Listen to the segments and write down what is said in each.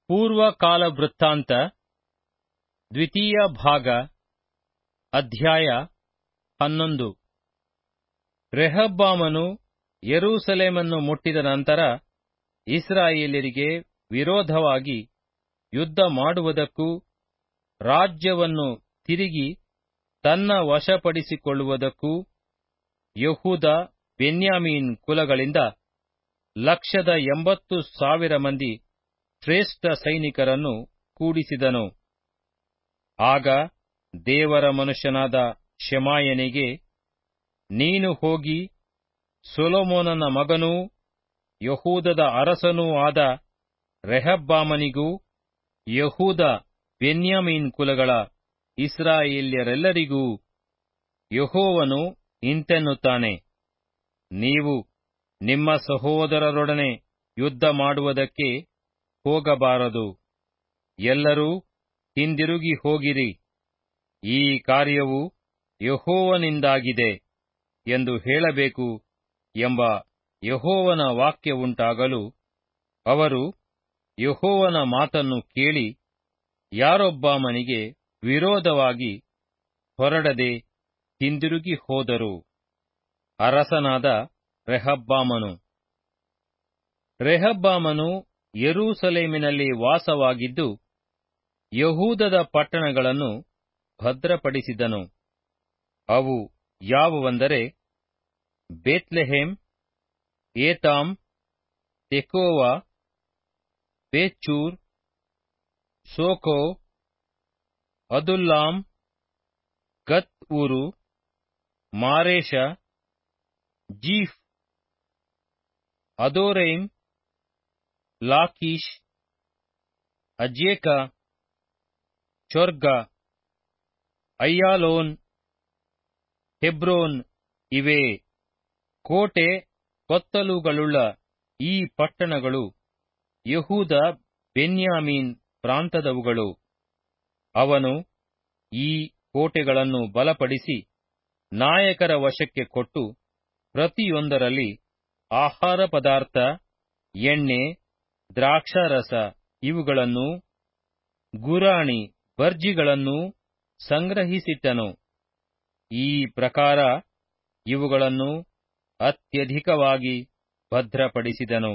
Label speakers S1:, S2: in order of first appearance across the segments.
S1: ಪೂರ್ವಕಾಲ ವೃತ್ತಾಂತ ದ್ವಿತೀಯ ಭಾಗ ಅಧ್ಯಾಯ 11. ರೆಹಬ್ಬಾಮನು ಯೆರೂಸಲೇಮನ್ನು ಮುಟ್ಟಿದ ನಂತರ ಇಸ್ರಾಯೇಲ್ಯರಿಗೆ ವಿರೋಧವಾಗಿ ಯುದ್ಧ ಮಾಡುವುದಕ್ಕೂ ರಾಜ್ಯವನ್ನು ತಿರುಗಿ ತನ್ನ ವಶಪಡಿಸಿಕೊಳ್ಳುವುದಕ್ಕೂ ಯೆಹೂದ ಬೆನ್ಯಾಮೀನ್ ಕುಲಗಳಿಂದ 180,000 ಮಂದಿ ಶ್ರೇಷ್ಠ ಸೈನಿಕರನ್ನು ಕೂಡಿಸಿದನು. ಆಗ ದೇವರ ಮನುಷ್ಯನಾದ ಶೆಮಾಯನಿಗೆ, ನೀನು ಹೋಗಿ ಸೊಲೊಮೋನನ ಮಗನೂ ಯೆಹೂದದ ಅರಸನೂ ಆದ ರೆಹಬ್ಬಾಮನಿಗೂ ಯೆಹೂದ ಬೆನ್ಯಾಮೀನ್ ಕುಲಗಳ ಇಸ್ರಾಯೇಲ್ಯರೆಲ್ಲರಿಗೂ ಯೆಹೋವನು ಇಂತೆನ್ನುತ್ತಾನೆ, ನೀವು ನಿಮ್ಮ ಸಹೋದರರೊಡನೆ ಯುದ್ಧ ಮಾಡುವುದಕ್ಕೆ ಹೋಗಬಾರದು. ಎಲ್ಲರೂ ಹಿಂದಿರುಗಿ ಹೋಗಿರಿ, ಈ ಕಾರ್ಯವು ಯೆಹೋವನಿಂದಾಗಿದೆ ಎಂದು ಹೇಳಬೇಕು ಎಂಬ ಯೆಹೋವನ ವಾಕ್ಯವುಂಟಾಗಲು, ಅವರು ಯೆಹೋವನ ಮಾತನ್ನು ಕೇಳಿ ಯಾರೊಬ್ಬಾಮನಿಗೆ ವಿರೋಧವಾಗಿ ಹೊರಡದೆ ಹಿಂದಿರುಗಿ ಹೋದರು. ಅರಸನಾದ ರೆಹಬ್ಬಾಮನು. ರೆಹಬ್ಬಾಮನು ಯೆರೂಸಲೇಮಿನಲ್ಲಿ ವಾಸವಾಗಿದ್ದು ಯೆಹೂದದ ಪಟ್ಟಣಗಳನ್ನು ಭದ್ರಪಡಿಸಿದನು. ಅವು ಯಾವುವೆಂದರೆ Bethlehem, Etam, Tekoa, Bethzur, Soco, Adullam, Gath ಊರು, Mareshah, Ziph, Adoraim, Lachish, Azekah, Zorah, Aijalon, Hebron ಇವೇ. ಕೋಟೆ ಕೊತ್ತಲುಗಳುಳ್ಳ ಈ ಪಟ್ಟಣಗಳು ಯೆಹೂದ ಬೆನ್ಯಾಮೀನ್ ಪ್ರಾಂತದವುಗಳು. ಅವನು ಈ ಕೋಟೆಗಳನ್ನು ಬಲಪಡಿಸಿ ನಾಯಕರ ವಶಕ್ಕೆ ಕೊಟ್ಟು, ಪ್ರತಿಯೊಂದರಲ್ಲಿ ಆಹಾರ ಪದಾರ್ಥ, ಎಣ್ಣೆ, ದ್ರಾಕ್ಷಾರಸ ಇವುಗಳನ್ನೂ ಗುರಾಣಿ ಬರ್ಜಿಗಳನ್ನೂ ಸಂಗ್ರಹಿಸಿಟ್ಟನು. ಈ ಪ್ರಕಾರ ಇವುಗಳನ್ನು ಅತ್ಯಧಿಕವಾಗಿ ಭದ್ರಪಡಿಸಿದನು.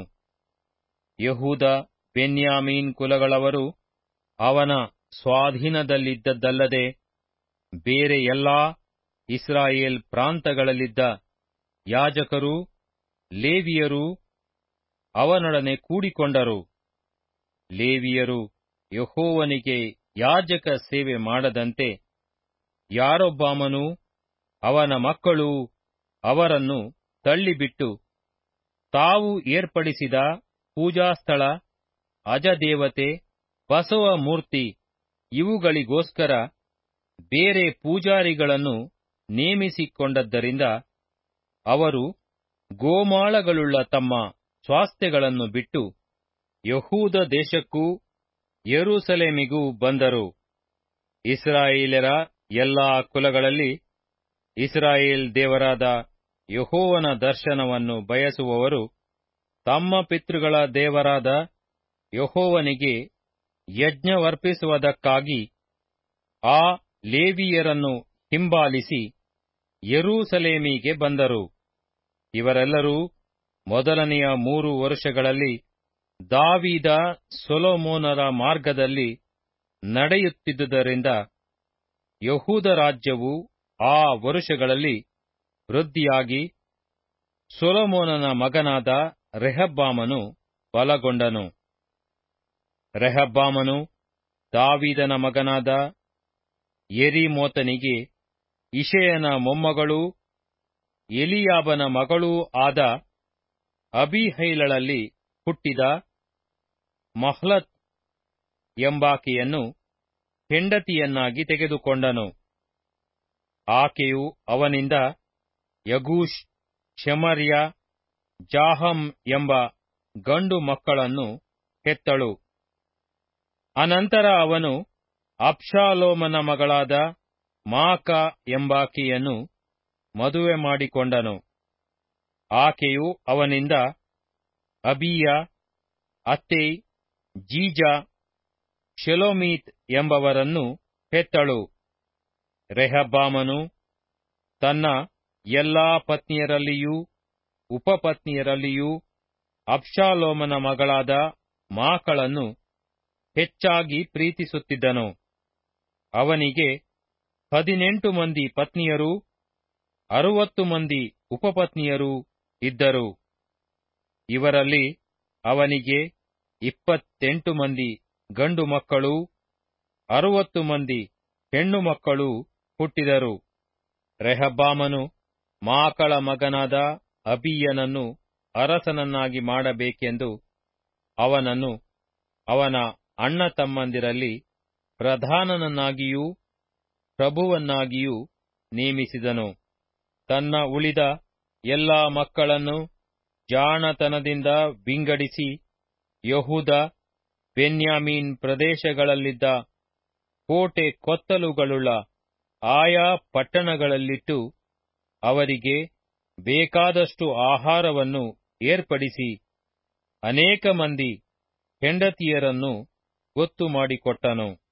S1: ಯೆಹೂದ ಬೆನ್ಯಾಮೀನ್ ಕುಲಗಳವರು ಅವನ ಸ್ವಾಧೀನದಲ್ಲಿದ್ದದ್ದಲ್ಲದೆ ಬೇರೆ ಎಲ್ಲಾ ಇಸ್ರಾಯೇಲ್ ಪ್ರಾಂತಗಳಲ್ಲಿದ್ದ ಯಾಜಕರೂ ಲೇವಿಯರೂ ಅವನೊಡನೆ ಕೂಡಿಕೊಂಡರು. ಲೇವಿಯರು ಯೆಹೋವನಿಗೆ ಯಾಜಕ ಸೇವೆ ಮಾಡದಂತೆ ಯಾರೊಬ್ಬಾಮನೂ ಅವನ ಮಕ್ಕಳೂ ಅವರನ್ನು ತಳ್ಳಿಬಿಟ್ಟು, ತಾವು ಏರ್ಪಡಿಸಿದ ಪೂಜಾಸ್ಥಳ, ಅಜದೇವತೆ, ಬಸವ ಮೂರ್ತಿ ಇವುಗಳಿಗೋಸ್ಕರ ಬೇರೆ ಪೂಜಾರಿಗಳನ್ನು ನೇಮಿಸಿಕೊಂಡದ್ದರಿಂದ ಅವರು ಗೋಮಾಳಗಳುಳ್ಳ ತಮ್ಮ ಸ್ವಾಸ್ಥ್ಯಗಳನ್ನು ಬಿಟ್ಟು ಯೆಹೂದ ದೇಶಕ್ಕೂ ಯೆರೂಸಲೇಮಿಗೂ ಬಂದರು. ಇಸ್ರಾಯೇಲ್ಯರ ಎಲ್ಲಾ ಕುಲಗಳಲ್ಲಿ ಇಸ್ರಾಯೇಲ್ ದೇವರಾದ ಯೆಹೋವನ ದರ್ಶನವನ್ನು ಬಯಸುವವರು ತಮ್ಮ ಪಿತೃಗಳ ದೇವರಾದ ಯೆಹೋವನಿಗೆ ಯಜ್ಞವರ್ಪಿಸುವುದಕ್ಕಾಗಿ ಆ ಲೇವಿಯರನ್ನು ಹಿಂಬಾಲಿಸಿ ಯೆರೂಸಲೇಮಿಗೆ ಬಂದರು. ಇವರೆಲ್ಲರೂ ಮೊದಲನೆಯ 3 ವರುಷಗಳಲ್ಲಿ ದಾವೀದ ಸೊಲೊಮೋನರ ಮಾರ್ಗದಲ್ಲಿ ನಡೆಯುತ್ತಿದ್ದುದರಿಂದ ಯೆಹೂದ ರಾಜ್ಯವು ಆ ವರುಷಗಳಲ್ಲಿ ವೃದ್ಧಿಯಾಗಿ ಸೊಲೊಮೋನನ ಮಗನಾದ ರೆಹಬ್ಬಾಮನು ಬಲಗೊಂಡನು. ರೆಹಬ್ಬಾಮನು ದಾವೀದನ ಮಗನಾದ ಯೆರೀಮೋತನಿಗೆ ಇಷಯನ ಮೊಮ್ಮಗಳೂ ಎಲೀಯಾಬನ ಮಗಳೂ ಆದ ಅಬೀಹೈಲಳಲ್ಲಿ ಹುಟ್ಟಿದ ಮಹ್ಲತ್ ಎಂಬಾಕೆಯನ್ನು ಹೆಂಡತಿಯನ್ನಾಗಿ ತೆಗೆದುಕೊಂಡನು. ಆಕೆಯು ಅವನಿಂದ ಯಗೂಷ್, ಶೆಮರ್ಯ, ಜಾಹಮ್ ಎಂಬ ಗಂಡು ಮಕ್ಕಳನ್ನು ಹೆತ್ತಳು. ಅನಂತರ ಅವನು ಅಬ್ಷಾಲೋಮನ ಮಗಳಾದ ಮಾಕ ಎಂಬಾಕೆಯನ್ನು ಮದುವೆ ಮಾಡಿಕೊಂಡನು. ಆಕೆಯು ಅವನಿಂದ ಅಬೀಯ, ಅತ್ತೈ, ಜೀಜ ಶೆಲೋಮೀತ್ ಎಂಬವರನ್ನು ಹೆತ್ತಳು. ರೆಹಬ್ಬಾಮನು ತನ್ನ ಎಲ್ಲಾ ಪತ್ನಿಯರಲ್ಲಿಯೂ ಉಪಪತ್ನಿಯರಲ್ಲಿಯೂ ಅಬ್ಷಾಲೋಮನ ಮಗಳಾದ ಮಾಕಳನ್ನು ಹೆಚ್ಚಾಗಿ ಪ್ರೀತಿಸುತ್ತಿದ್ದನು. ಅವನಿಗೆ 18 ಮಂದಿ ಪತ್ನಿಯರೂ 60 ಮಂದಿ ಉಪಪತ್ನಿಯರೂ ಇದ್ದರು. ಇವರಲ್ಲಿ ಅವನಿಗೆ 28 ಮಂದಿ ಗಂಡು ಮಕ್ಕಳೂ 60 ಮಂದಿ ಹೆಣ್ಣು ಮಕ್ಕಳೂ ಹುಟ್ಟಿದರು. ರೆಹಬ್ಬಾಮನು ಮಾಕಳ ಮಗನಾದ ಅಬೀಯನನ್ನು ಅರಸನನ್ನಾಗಿ ಮಾಡಬೇಕೆಂದು ಅವನನ್ನು ಅವನ ಅಣ್ಣ ತಮ್ಮಂದಿರಲ್ಲಿ ಪ್ರಧಾನನನ್ನಾಗಿಯೂ ಪ್ರಭುವನ್ನಾಗಿಯೂ ನೇಮಿಸಿದನು. ತನ್ನ ಉಳಿದ ಎಲ್ಲಾ ಮಕ್ಕಳನ್ನು ಜಾಣತನದಿಂದ ವಿಂಗಡಿಸಿ ಯೆಹೂದ, ಬೆನ್ಯಾಮೀನ್ ಪ್ರದೇಶಗಳಲ್ಲಿದ್ದ ಕೋಟೆ ಕೊತ್ತಲುಗಳುಳ್ಳ ಆಯಾ ಪಟ್ಟಣಗಳಲ್ಲಿಟ್ಟು ಅವರಿಗೆ ಬೇಕಾದಷ್ಟು ಆಹಾರವನ್ನು ಏರ್ಪಡಿಸಿ ಅನೇಕ ಮಂದಿ ಹೆಂಡತಿಯರನ್ನು ಗೊತ್ತು ಮಾಡಿಕೊಟ್ಟನು.